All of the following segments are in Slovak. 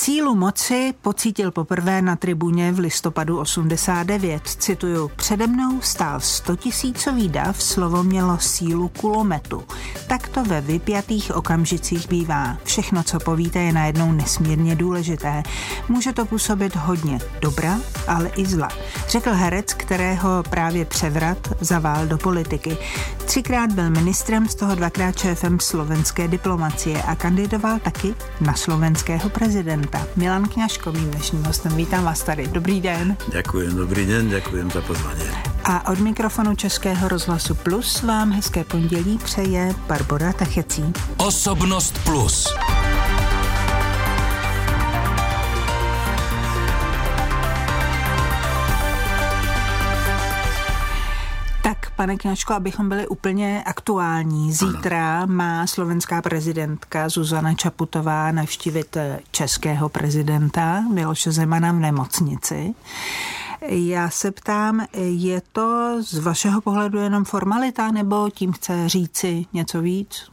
Sílu moci pocítil poprvé na tribuně v listopadu 89. Cituju, přede mnou stál 100 000 dav, slovo mělo sílu kulometu. Tak to ve vypjatých okamžicích bývá. Všechno, co povíte, je najednou nesmírně důležité. Může to působit hodně dobra, ale i zla. Řekl herec, kterého právě převrat zavál do politiky. 3krát byl ministrem, z toho 2krát šéfem slovenské diplomacie a kandidoval taky na slovenského prezidenta. Milan Kňažko, mým dnešním hostem. Vítám vás tady. Dobrý den. Ďakujem, dobrý den, ďakujem za pozvání. A od mikrofonu Českého rozhlasu Plus vám hezké pondělí přeje Barbora Tachecí. Osobnost Plus. Tak, pane Kňažko, abychom byli úplně aktuální. Zítra má slovenská prezidentka Zuzana Čaputová navštívit českého prezidenta Miloše Zemana v nemocnici. Já se ptám, je to z vašeho pohledu jenom formalita, nebo tím chce říci něco víc?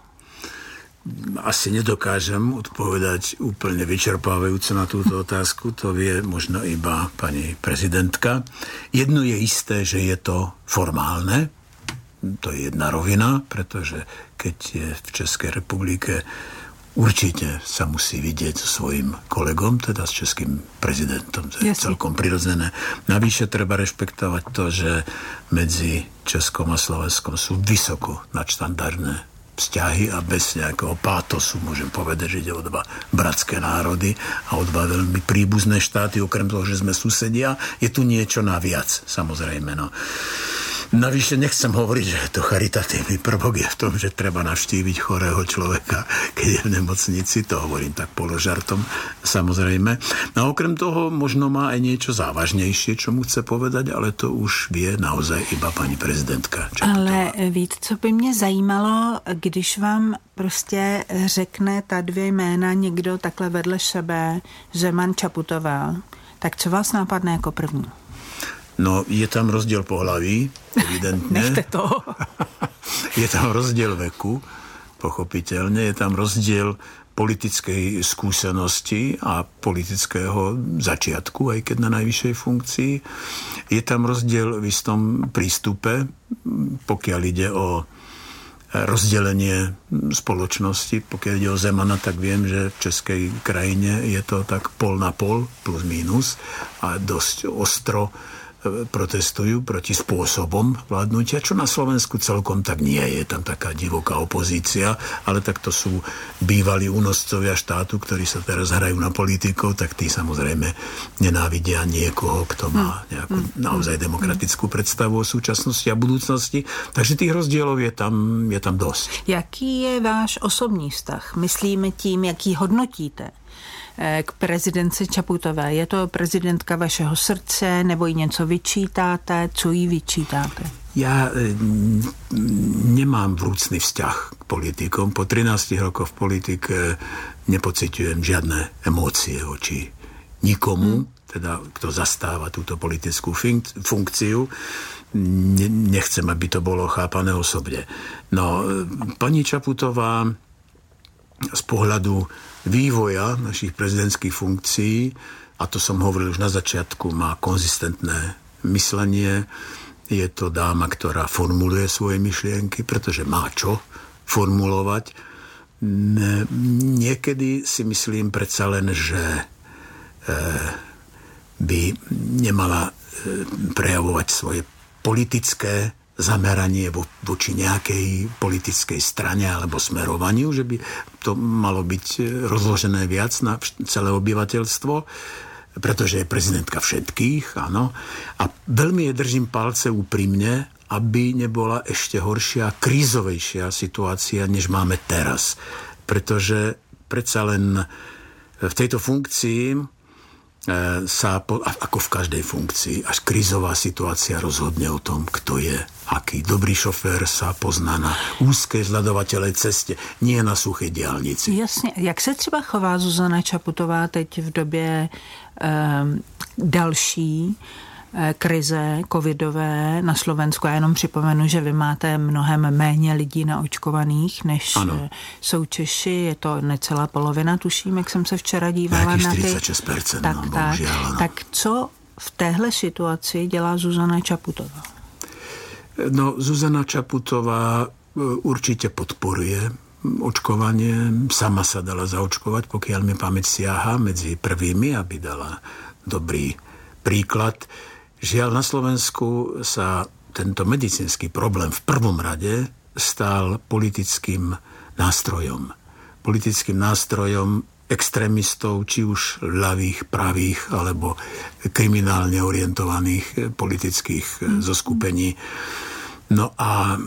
Asi nedokážem odpovedať úplne vyčerpávajúco na túto otázku, to vie možno iba pani prezidentka. Jedno je isté, že je to formálne, to je jedna rovina, pretože keď je v Českej republike, určite sa musí vidieť so svojím kolegom, teda s českým prezidentom. To je celkom prirodzené. Navyše treba rešpektovať to, že medzi Českom a Slovenskom sú vysoko nadštandardné vzťahy a bez nejakého pátosu môžem povedať, že ide o dva bratské národy a o dva veľmi príbuzné štáty, okrem toho, že sme susedia. Je tu niečo naviac, samozrejme. No. Navyše nechcem hovoriť, že to charitatívny prvok je v tom, že treba navštíviť chorého človeka, keď je v nemocnici, to hovorím tak položartom, samozrejme. No a okrem toho možno má aj niečo závažnejšie, čo mu chce povedať, ale to už vie naozaj iba pani prezidentka. Ale víte, co by mě zajímalo, když vám prostě řekne ta dvě jména někdo takhle vedle sebe, Zeman, Čaputová, tak co vás nápadne jako první? No, je tam rozdiel pohlaví, evidentne. Nechte to. Je tam rozdiel veku, pochopiteľne. Je tam rozdiel politickej skúsenosti a politického začiatku, aj keď na najvyššej funkcii. Je tam rozdiel v istom prístupe, pokiaľ ide o rozdelenie spoločnosti. Pokiaľ ide o Zemana, tak viem, že v českej krajine je to tak pol na pol, plus minus, a dosť ostro protestujú proti spôsobom vládnutia, čo na Slovensku celkom tak nie je. Tam taká divoká opozícia, ale tak to sú bývalí únoscovia štátu, ktorí sa teraz hrajú na politikov, tak tí samozrejme nenávidia niekoho, kto má nejakú naozaj demokratickú predstavu o súčasnosti a budúcnosti. Takže tých rozdielov je tam dosť. Jaký je váš osobní vztah? Myslíme tím, jaký hodnotíte k prezidentce Čaputové? Je to prezidentka vašeho srdce, nebo jí něco vyčítáte? Co jí vyčítáte? Ja nemám vrúcný vzťah k politikom. Po 13 rokoch v politike nepociťujem žiadne emócie voči nikomu, teda kto zastáva túto politickú funkciu. Nechcem, aby to bolo chápané osobne. No, pani Čaputová z pohľadu vývoja našich prezidentských funkcií, a to som hovoril už na začiatku, má konzistentné myslenie. Je to dáma, ktorá formuluje svoje myšlienky, pretože má čo formulovať. Niekedy si myslím predsa len, že by nemala prejavovať svoje politické zameranie voči nejakej politickej strane alebo smerovaniu, že by to malo byť rozložené viac na celé obyvateľstvo, pretože je prezidentka všetkých, áno. A veľmi jej držím palce úprimne, aby nebola ešte horšia, krízovejšia situácia, než máme teraz. Pretože predsa len v tejto funkcii sa, ako v každej funkcii, až krízová situácia rozhodne o tom, kto je aký. Dobrý šofér sa pozná na úzké zľadovateľej ceste, nie na suché diaľnici. Jasně. Jak se třeba chová Zuzana Čaputová teď v době další? krize covidové na Slovensku. Já jenom připomenu, že vy máte mnohem méně lidí naočkovaných, než jsou Češi. Je to necelá polovina, tuším, jak jsem se včera dívala na ty. 46%, tak co v téhle situaci dělá Zuzana Čaputová? No, Zuzana Čaputová určite podporuje očkovanie. Sama sa dala zaočkovať, pokiaľ mi pamäť siaha, medzi prvými, aby dala dobrý príklad. Žiaľ, na Slovensku sa tento medicínsky problém v prvom rade stal politickým nástrojom. Politickým nástrojom extrémistov, či už ľavých, pravých, alebo kriminálne orientovaných politických zoskupení. No a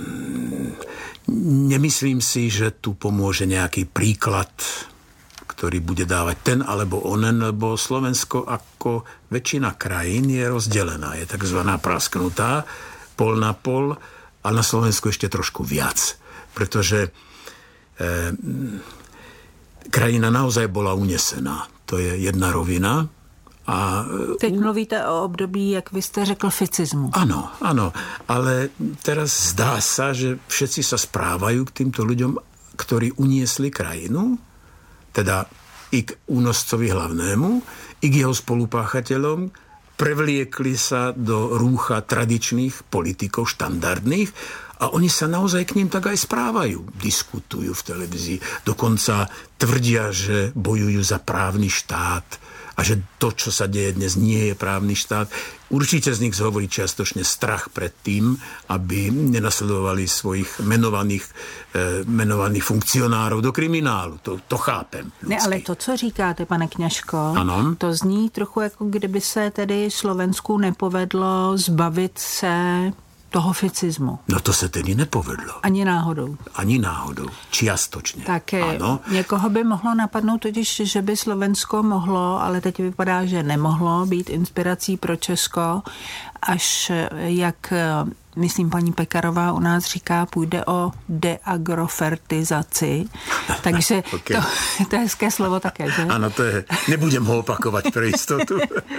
nemyslím si, že tu pomôže nejaký príklad, ktorý bude dávať ten alebo onen, lebo Slovensko ako väčšina krajín je rozdelená. Je takzvaná prasknutá, pol na pol, a na Slovensku ešte trošku viac. Pretože krajina naozaj bola unesená. To je jedna rovina. A teď mluvíte o období, jak vy ste řekl, ficismu. Áno, ale teraz zdá sa, že všetci sa správajú k týmto ľuďom, ktorí uniesli krajinu, teda i k únoscovi hlavnému, i k jeho spolupáchateľom, prevliekli sa do rúcha tradičných politikov, štandardných, a oni sa naozaj k ním tak aj správajú. Diskutujú v televízii, dokonca tvrdia, že bojujú za právny štát a že to, čo sa deje dnes, nie je právny štát. Určite z nich hovorí čiastočne strach pred tým, aby nenasledovali svojich menovaných funkcionárov do kriminálu. To chápem. Ne, ale to, co říkáte, pane Kňažko, to zní trochu, jako kdyby se tedy Slovensku nepovedlo zbavit se toho ficismu. No to se tedy nepovedlo. Ani náhodou. Ani náhodou. Čiastočně. Tak někoho by mohlo napadnout totiž, že by Slovensko mohlo, ale teď vypadá, že nemohlo být inspirací pro Česko, až jak, myslím, paní Pekarová u nás říká, půjde o deagrofertizaci. Takže okay. to je hezké slovo také, že? Ano, to je, nebudem ho opakovat pro jistotu.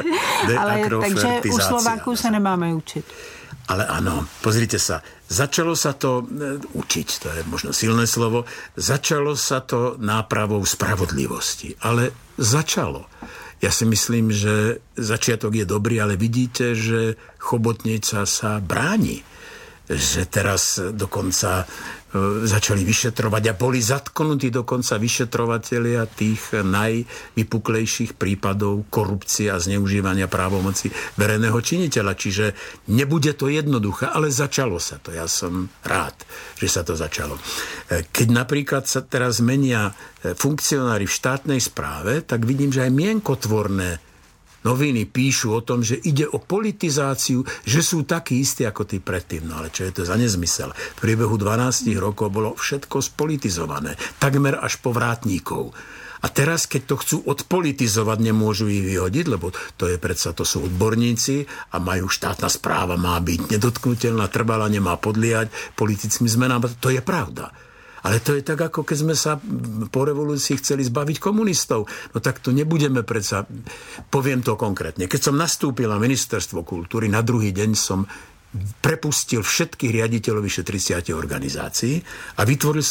Ale takže u Slováků se nemáme učit. Ale áno, pozrite sa, začalo sa to učiť, to je možno silné slovo, začalo sa to nápravou spravodlivosti, ale začalo. Ja si myslím, že začiatok je dobrý, ale vidíte, že chobotnica sa bráni, že teraz dokonca začali vyšetrovať a boli zatknutí dokonca vyšetrovatelia tých najvypuklejších prípadov korupcie a zneužívania právomoci verejného činiteľa. Čiže nebude to jednoduché, ale začalo sa to. Ja som rád, že sa to začalo. Keď napríklad sa teraz menia funkcionári v štátnej správe, tak vidím, že aj mienkotvorné noviny píšu o tom, že ide o politizáciu, že sú takí istí ako tí predtým. No ale čo je to za nezmysel? V priebehu 12 rokov bolo všetko spolitizované. Takmer až po vrátníkov. A teraz, keď to chcú odpolitizovať, nemôžu ich vyhodiť, lebo to sú odborníci a majú štátna správa, má byť nedotknutelná, trvalá, nemá podliehať politickým zmenám. To je pravda. Ale to je tak, ako keď sme sa po revolúcii chceli zbaviť komunistov. No tak to nebudeme predsa... Poviem to konkrétne. Keď som nastúpil na ministerstvo kultúry, na druhý deň som prepustil všetkých riaditeľov vyše 30 organizácií a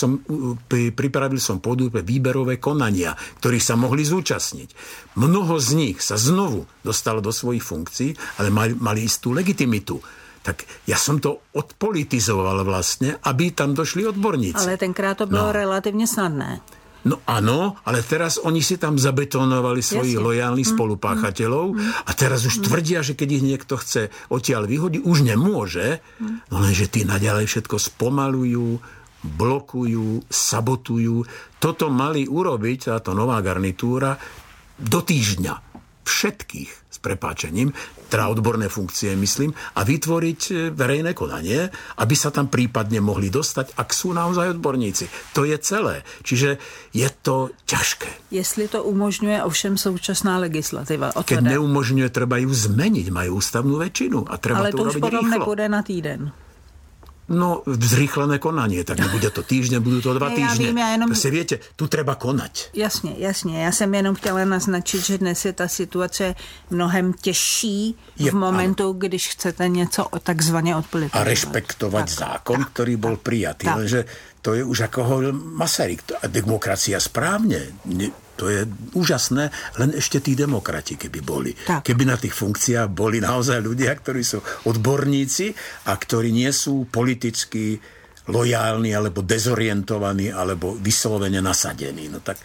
pripravil som pôdu pre výberové konania, ktorých sa mohli zúčastniť. Mnoho z nich sa znovu dostalo do svojich funkcií, ale mali istú legitimitu. Tak ja som to odpolitizoval vlastne, aby tam došli odborníci. Ale tenkrát to bylo relativně snadné. No áno, ale teraz oni si tam zabetonovali svojich lojálnych spolupáchateľov a teraz už tvrdia, že keď ich niekto chce odtiaľ vyhodiť, už nemôže, no lenže tí naďalej všetko spomalujú, blokujú, sabotujú. Toto mali urobiť táto nová garnitúra do týždňa. Všetkých, s prepáčením, teda odborné funkcie, myslím, a vytvoriť verejné konanie, aby sa tam prípadne mohli dostať, ak sú naozaj odborníci. To je celé. Čiže je to ťažké. Jestli to umožňuje ovšem současná legislativa. Keď neumožňuje, treba ju zmeniť. Majú ústavnú väčšinu a treba ale to urobiť rýchlo. Ale to už potom nepôjde na týden. No, zrýchlené konanie, tak nebude to týždeň, budú to 2 týždne. Vím, Prostě viete, tu treba konať. Jasně. Já jsem jenom chtěla naznačit, že dnes je ta situace mnohem těžší v momentu, když chcete něco takzvaně odpolitizovat. A rešpektovať zákon, ktorý bol prijatý. Lenže to je už ako Masaryk. A demokracia správne. To je úžasné, len ešte tí demokrati, keby boli. Tak. Keby na tých funkciách boli naozaj ľudia, ktorí sú odborníci a ktorí nie sú politicky lojálni, alebo dezorientovaní, alebo vyslovene nasadení. No tak...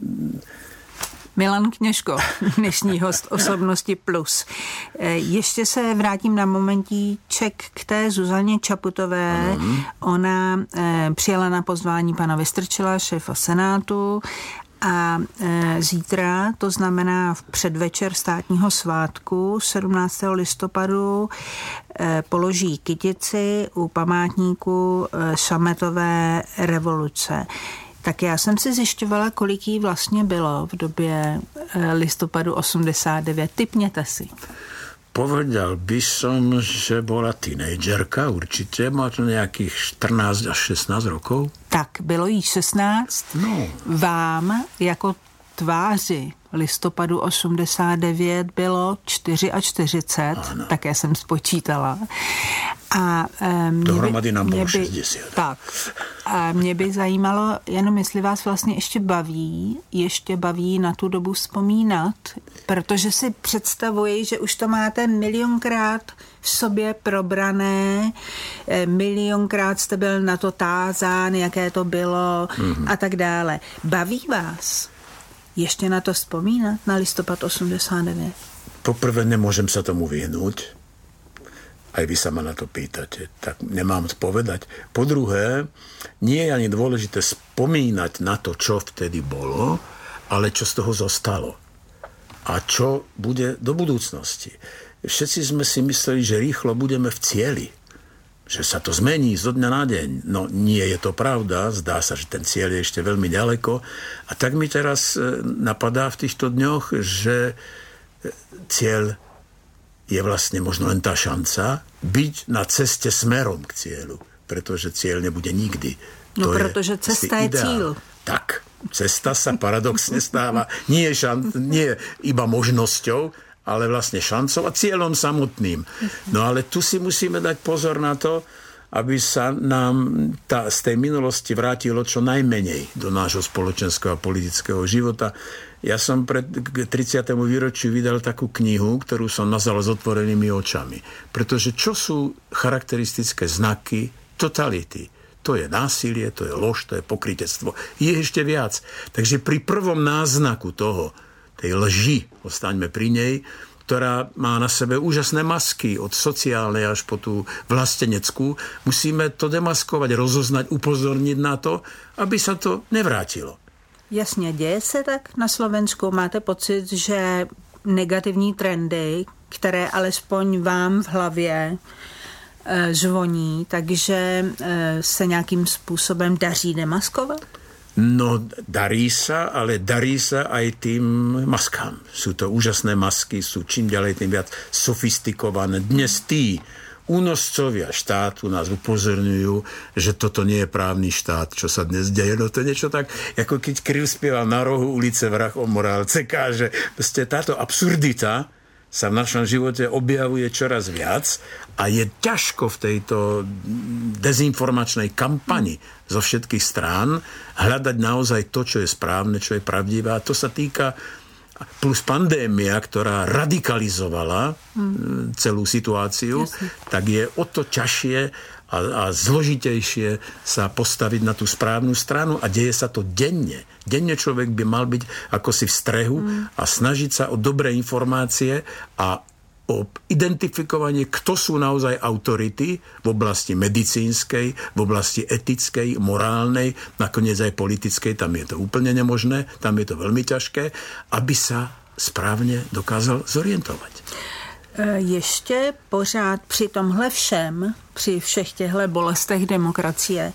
Milan Kněžko, dnešní host Osobnosti plus. Ještě se vrátím na momentíček k té Zuzaně Čaputové. Ona přijela na pozvání pana Vystrčila, šéfa Senátu, a zítra, to znamená v předvečer státního svátku 17. listopadu, položí kytici u památníku sametové revoluce. Tak já jsem si zjišťovala, kolik jí vlastně bylo v době listopadu 89. Tipněte si. Povedal by som, že bola teenagerka určite, má to nejakých 14 až 16 rokov. Tak, bylo jí 16. No. Vám jako tváři listopadu 89 bylo 44, také jsem spočítala. A dohromady nám bylo 60. Tak. A mě by zajímalo, jenom jestli vás vlastně ještě baví na tu dobu vzpomínat, protože si představuji, že už to máte milionkrát v sobě probrané, milionkrát jste byl na to tázán, jaké to bylo a tak dále. Baví vás ještě na to vzpomínat, na listopad 89? Poprvé nemôžem sa tomu vyhnúť. Aj vy sa ma na to pýtate, tak nemám povedať. Po druhé, nie je ani dôležité spomínať na to, čo vtedy bolo, ale čo z toho zostalo. A čo bude do budúcnosti. Všetci sme si mysleli, že rýchlo budeme v cieli. Že sa to zmení zo dňa na deň. No nie je to pravda, zdá sa, že ten cieľ je ešte veľmi ďaleko. A tak mi teraz napadá v týchto dňoch, že cieľ je vlastne možno len tá šanca byť na ceste smerom k cieľu, pretože cieľ nebude nikdy. No, pretože cesta je cíl. Tak, cesta sa paradoxne stáva nie iba možnosťou, ale vlastne šancou a cieľom samotným. No ale tu si musíme dať pozor na to, aby sa nám z tej minulosti vrátilo čo najmenej do nášho spoločenského a politického života. Ja som pred 30. výročiu vydal takú knihu, ktorú som nazval S otvorenými očami. Pretože čo sú charakteristické znaky totality? To je násilie, to je lož, to je pokrytectvo. Je ešte viac. Takže pri prvom náznaku tej lži, ostaňme pri nej, ktorá má na sebe úžasné masky od sociálnej až po tú vlasteneckú, musíme to demaskovať, rozoznať, upozorniť na to, aby sa to nevrátilo. Jasně, děje se tak na Slovensku? Máte pocit, že negativní trendy, které alespoň vám v hlavě zvoní, takže se nějakým způsobem daří demaskovat? No, darí sa, ale darí sa aj tým maskám. Sú to úžasné masky, sú čím ďalej tým viac sofistikované. Dnes tí únoscovia štátu nás upozorňujú, že toto nie je právny štát, čo sa dnes deje. No to je niečo tak, ako keď Kryl spieval Na rohu ulice vrah o morálce, káže, táto absurdita sa v našom živote objavuje čoraz viac a je ťažko v tejto dezinformačnej kampani zo všetkých strán hľadať naozaj to, čo je správne, čo je pravdivé. A to sa týka plus pandémia, ktorá radikalizovala celú situáciu, tak je o to ťažšie a zložitejšie sa postaviť na tú správnu stranu a deje sa to denne. Denne človek by mal byť ako si v strehu a snažiť sa o dobré informácie a o identifikovanie, kto sú naozaj autority v oblasti medicínskej, v oblasti etickej, morálnej, nakoniec aj politickej, tam je to úplne nemožné, tam je to veľmi ťažké, aby sa správne dokázal zorientovať. Ještě pořád při tomhle všem, při všech těchto bolestech demokracie,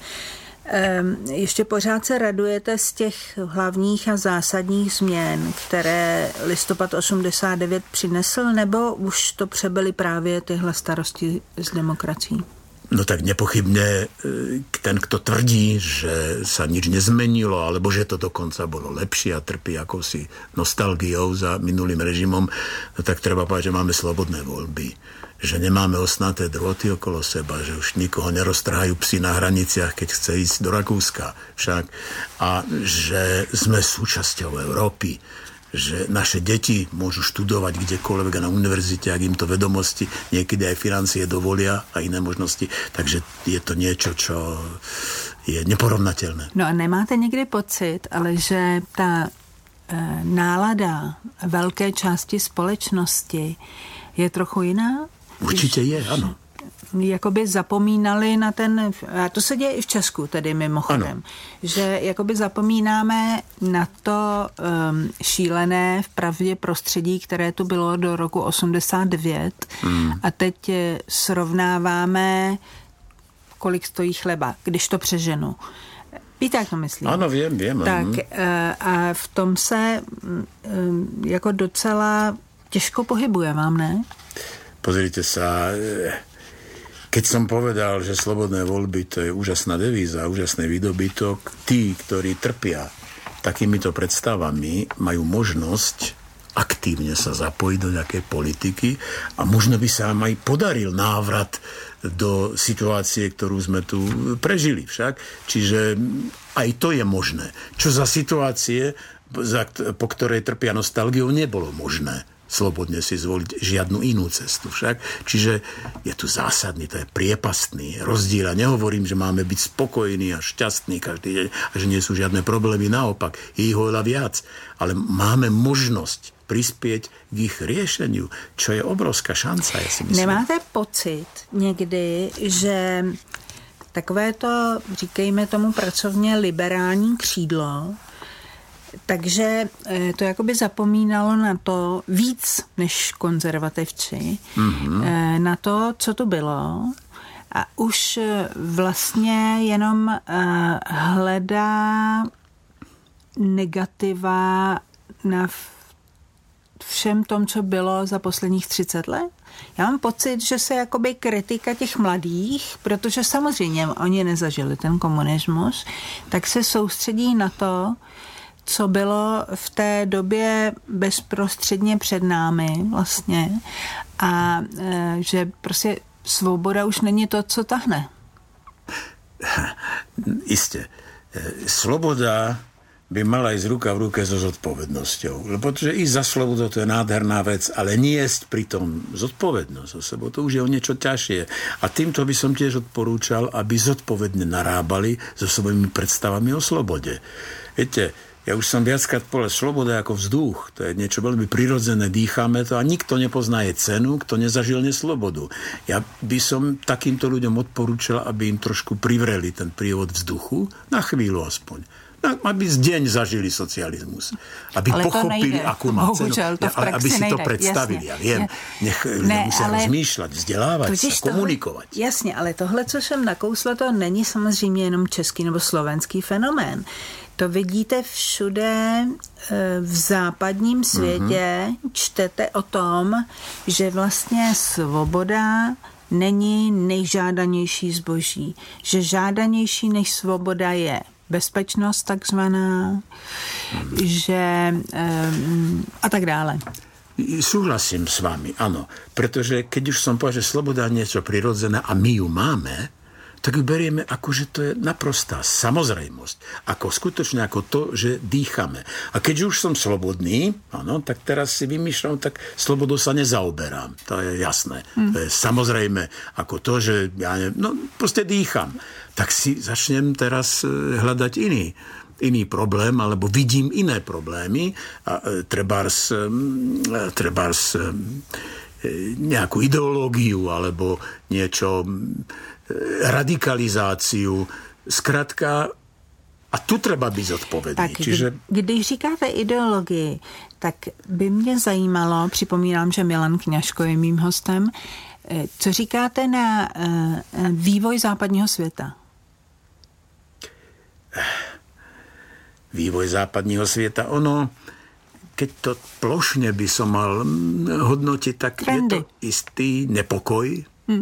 ještě pořád se radujete z těch hlavních a zásadních změn, které listopad 89 přinesl, nebo už to přebyly právě tyhle starosti s demokracií? No tak nepochybne ten, kto tvrdí, že sa nič nezmenilo, alebo že to dokonca bolo lepšie a trpí akousi nostalgiou za minulým režimom, no tak treba povedať, že máme slobodné voľby. Že nemáme osnaté drôty okolo seba, že už nikoho neroztrhajú psi na hraniciach, keď chce ísť do Rakúska však. A že sme súčasťou Európy. Že naše deti môžu študovať kdekoľvek na univerzite, ak im to vedomosti, niekedy aj financie dovolia a iné možnosti. Takže je to niečo, čo je neporovnateľné. No a nemáte někdy pocit, ale že ta nálada velké části společnosti je trochu jiná? Určite je, áno. Jakoby zapomínali na ten, a to se děje i v Česku tedy mimochodem, že jakoby zapomínáme na to šílené vpravdě prostředí, které tu bylo do roku 89 a teď srovnáváme, kolik stojí chleba, když to přeženu. Víte, jak to myslím? Ano, vím. Tak a v tom se jako docela těžko pohybuje, vám ne? Pozrite sa, keď som povedal, že slobodné voľby to je úžasná devíza, úžasný výdobytok, tí, ktorí trpia takýmito predstavami, majú možnosť aktívne sa zapojiť do nejakej politiky a možno by sa vám aj podaril návrat do situácie, ktorú sme tu prežili však. Čiže aj to je možné. Čo za situácie, po ktorej trpia nostalgiou, nebolo možné slobodne si zvoliť žiadnu inú cestu však. Čiže je tu zásadný, to je priepastný rozdiel. A nehovorím, že máme byť spokojní a šťastní každý deň a že nie sú žiadne problémy. Naopak, je ich oveľa viac. Ale máme možnosť prispieť k ich riešeniu, čo je obrovská šanca, ja si myslím. Nemáte pocit někdy, že takové to, říkejme tomu pracovně liberální křídlo, takže to jakoby zapomínalo na to víc než konzervativci, na to, co tu bylo a už vlastně jenom hledá negativa na všem tom, co bylo za posledních 30 let. Já mám pocit, že se jakoby kritika těch mladých, protože samozřejmě oni nezažili ten komunismus, tak se soustředí na to, co bylo v té době bezprostředně před námi vlastně a že prostě svoboda už není to, co tahne. Isté. Sloboda by mala ísť ruka v ruke so zodpovednosťou. Pretože ísť za slobodu to je nádherná vec, ale niesť pritom zodpovednosť so sebou, to už je o niečo ťažšie. A týmto by som tiež odporúčal, aby zodpovedne narábali so svojimi predstavami o slobode. Viete, ja už som viackrát povedal, sloboda ako vzduch, to je niečo veľmi prirodzené, dýchame to a nikto nepoznaje cenu, kto nezažil neslobodu. Ja by som takýmto ľuďom odporúčal, aby im trošku privreli ten prívod vzduchu, na chvíľu aspoň. Aby z deň zažili socializmus. Aby ale pochopili, akú má cenu. Aby si to predstavili. Jasně. Ja viem, nemusia rozmýšľať, vzdělávat se, komunikovat. Jasně, ale tohle, co jsem nakousla, to není samozřejmě jenom český nebo slovenský fenomén. To vidíte všude v západním světě, čtete o tom, že vlastně svoboda není nejžádanější zboží. Že žádanější než svoboda je bezpečnost takzvaná, že a tak dále. Súhlasím s vami, áno. Pretože keď už som povedal, že sloboda je niečo prirodzené a my ju máme, tak ju berieme ako, že to je naprostá samozrejmosť. Ako skutočne ako to, že dýchame. A keď už som slobodný, áno, tak teraz si vymýšľam, tak slobodou sa nezaoberám. To je jasné. To je samozrejme ako to, že ja proste dýcham. Tak si začnem teraz hľadať iný problém, alebo vidím iné problémy. Trebárs nejakú ideológiu, alebo niečo, radikalizáciu. Zkrátka, a tu treba byť zodpovedný. Tak, když říkáte ideologii, tak by mě zajímalo, připomínám, že Milan Kňažko je mým hostem, co říkáte na vývoj západního světa? Vývoj západního světa, ono, keď to plošne by som mal hodnotiť, tak je to istý nepokoj,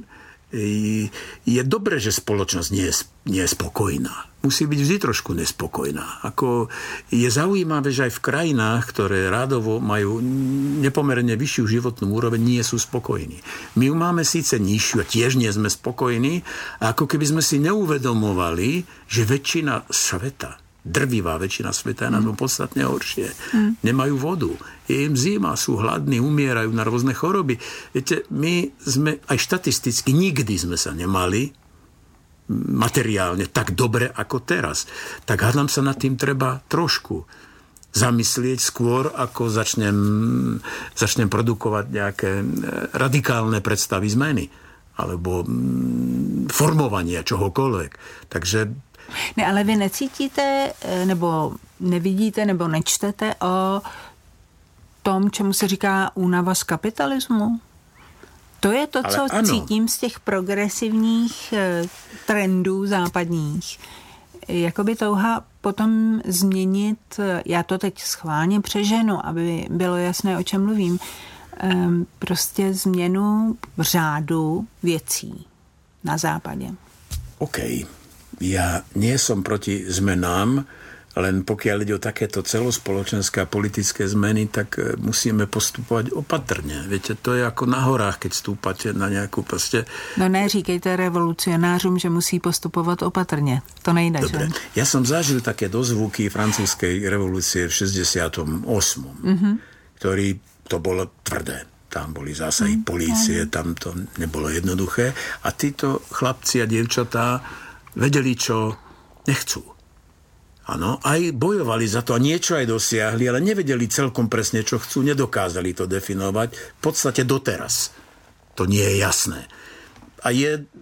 Je dobré, že spoločnosť nie je spokojná. Musí byť vždy trošku nespokojná. Je zaujímavé, že aj v krajinách, ktoré rádovo majú nepomerne vyššiu životnú úroveň, nie sú spokojní. My ju máme síce nižšiu a tiež nie sme spokojní, a ako keby sme si neuvedomovali, že väčšina sveta, drvivá väčšina sveta je na tom podstatne horšie. Nemajú vodu. Je im zima, sú hladní, umierajú na rôzne choroby. Viete, my sme aj štatisticky nikdy sme sa nemali materiálne tak dobre ako teraz. Tak hádam sa nad tým treba trošku zamyslieť skôr, ako začnem produkovať nejaké radikálne predstavy zmeny alebo formovania čohokoľvek. Takže ne, ale vy necítíte, nebo nevidíte, nebo nečtete o tom, čemu se říká únava z kapitalismu? To je to, co cítím z těch progresivních trendů západních. Jakoby touha potom změnit, já to teď schválně přeženu, aby bylo jasné, o čem mluvím, prostě změnu řádu věcí na západě. OK. Ja nie som proti zmenám, len pokiaľ ide o takéto celospoločenské a politické zmeny, tak musíme postupovať opatrne. Viete, to je ako na horách, keď stúpate na nejakú proste... No neříkejte revolucionářům, že musí postupovat opatrně. To nejde, dobre. Že? Ja som zažil také dozvuky francúzskej revolúcie v 68. Ktorý to bolo tvrdé. Tam boli zásahy polície, tam to nebolo jednoduché. A títo chlapci a dievčatá vedeli, čo nechcú. Áno, aj bojovali za to a niečo aj dosiahli, ale nevedeli celkom presne, čo chcú, nedokázali to definovať. V podstate doteraz. To nie je jasné. A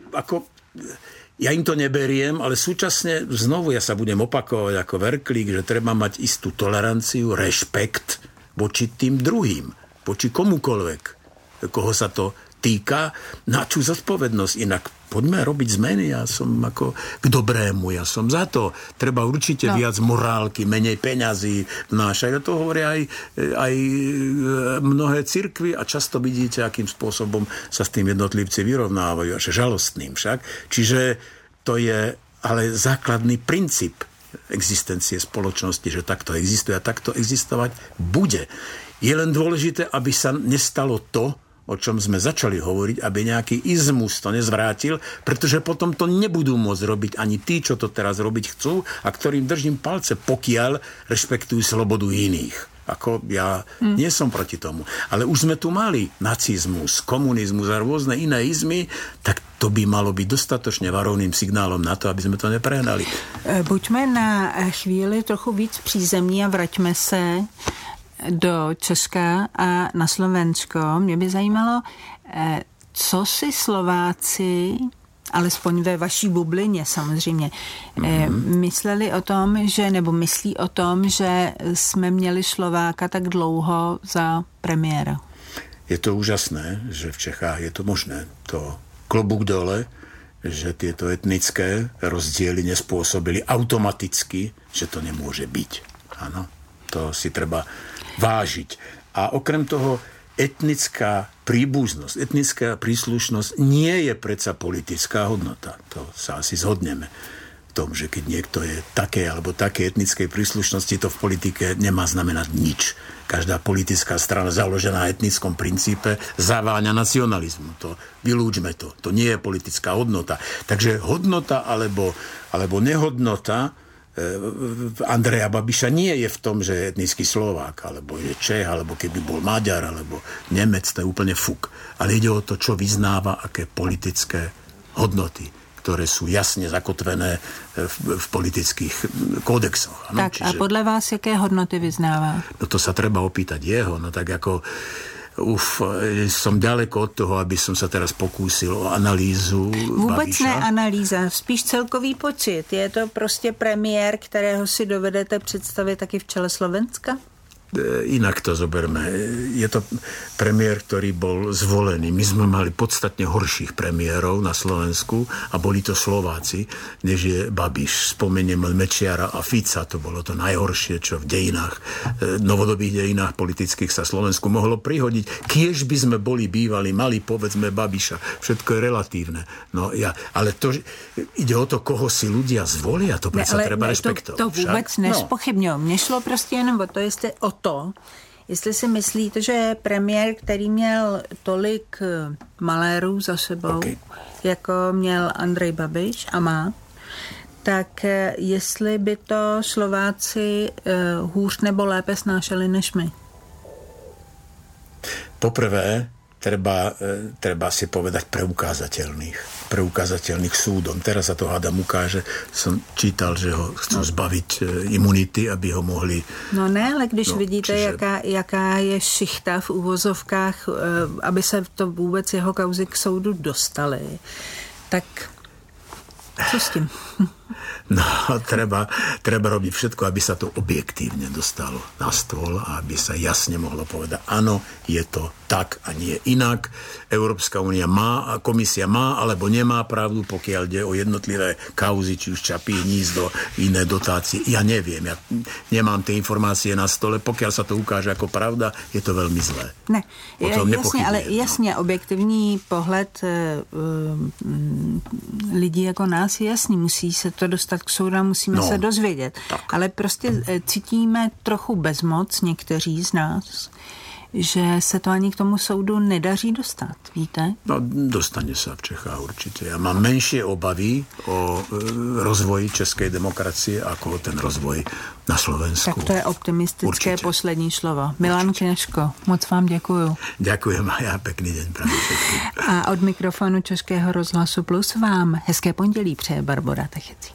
ja im to neberiem, ale súčasne znovu ja sa budem opakovať ako Verklík, že treba mať istú toleranciu, rešpekt voči tým druhým, voči komukoľvek, koho sa to týka, na čú zodpovednosť. Inak poďme robiť zmeny, ja som ako k dobrému, ja som za to. Treba určite viac morálky, menej peňazí vnášať. A to hovoria aj mnohé cirkvi a často vidíte, akým spôsobom sa s tým jednotlivci vyrovnávajú, až žalostným však. Čiže to je ale základný princíp existencie spoločnosti, že takto existuje a takto existovať bude. Je len dôležité, aby sa nestalo to, o čom sme začali hovoriť, aby nejaký izmus to nezvrátil, pretože potom to nebudú môcť robiť ani tí, čo to teraz robiť chcú a ktorým držím palce, pokiaľ rešpektujú slobodu iných. Ako ja nie som proti tomu. Ale už sme tu mali nacizmus, komunizmus a rôzne iné izmy, tak to by malo byť dostatočne varovným signálom na to, aby sme to neprehnali. Buďme na chvíli trochu víc přízemní a vraťme se do Česka a na Slovensko. Mě by zajímalo, co si Slováci, alespoň ve vaší bublině samozřejmě, mysleli o tom, že, nebo myslí o tom, že jsme měli Slováka tak dlouho za premiéra. Je to úžasné, že v Čechách je to možné. To klobúk dole, že tieto etnické rozdiely nespôsobili automaticky, že to nemôže byť. Áno, to si treba vážiť. A okrem toho etnická príbuznosť, etnická príslušnosť nie je predsa politická hodnota. To sa asi zhodneme v tom, že keď niekto je také alebo také etnickej príslušnosti, to v politike nemá znamenať nič. Každá politická strana založená na etnickom princípe zaváňa nacionalizmu. To vylúčme to. To nie je politická hodnota. Takže hodnota alebo nehodnota Andreja Babiša nie je v tom, že je etnický Slovák, alebo je Čech, alebo keby bol Maďar, alebo Nemec, to je úplne fuk. Ale ide o to, čo vyznáva, aké politické hodnoty, ktoré sú jasne zakotvené v politických kódexoch. Ano? Tak a podľa vás, jaké hodnoty vyznáva? No to sa treba opýtať jeho, no tak ako som ďaleko od toho, aby som sa teraz pokúsil o analýzu Vůbec Babiša. ne analýza, spíš celkový pocit. Je to prostě premiér, kterého si dovedete představit taky v čele Slovenska? inak to zoberme. Je to premiér, ktorý bol zvolený. My sme mali podstatne horších premiérov na Slovensku a boli to Slováci, než je Babiš. Spomeniem Mečiara a Fica, to bolo to najhoršie, čo v dejinách, novodobých dejinách politických sa Slovensku mohlo prihodiť. Kiež by sme boli bývali, mali povedzme Babiša. Všetko je relatívne. No, ale to, ide o to, koho si ľudia zvolia, to predsa treba rešpektovať. To vůbec nespochybňuji. Mně šlo prostě jenom o to, jestli si myslíte, že premiér, který měl tolik malérů za sebou, jako měl Andrej Babiš a má, tak jestli by to Slováci hůř nebo lépe snášeli než my? Poprvé treba si povedať preukázateľných súdom. Teraz sa to hádam ukáže. Som čítal, že ho chcú zbaviť imunity, aby ho mohli... No ne, ale když vidíte, jaká je šichta v úvozovkách, aby se to vůbec jeho kauzy k soudu dostali, tak co s tím? No, treba robiť všetko, aby sa to objektívne dostalo na stôl a aby sa jasne mohlo povedať, áno, je to tak a nie inak. Európska únia má, a komisia má alebo nemá pravdu, pokiaľ ide o jednotlivé kauzy, či už Čapí hnízdo, iné dotácie. Ja neviem, ja nemám tie informácie na stole. Pokiaľ sa to ukáže ako pravda, je to veľmi zlé. Ne, jasně, objektivní pohled lidí jako nás je jasný. Musí se to dostat k soudu a musíme se dozvědět. Tak. Ale prostě cítíme trochu bezmoc, někteří z nás, že se to ani k tomu soudu nedaří dostat, víte? No, dostane sa v Čechách určite. Ja mám menšie obavy o rozvoji českej demokracie ako o ten rozvoj na Slovensku. Tak to je optimistické poslední slovo. Milan Kněžko, moc vám děkuju. Ďakujem a ja pekný deň prajem všetkým. A od mikrofonu Českého rozhlasu Plus vám hezké pondělí přeje Barbora Techecí.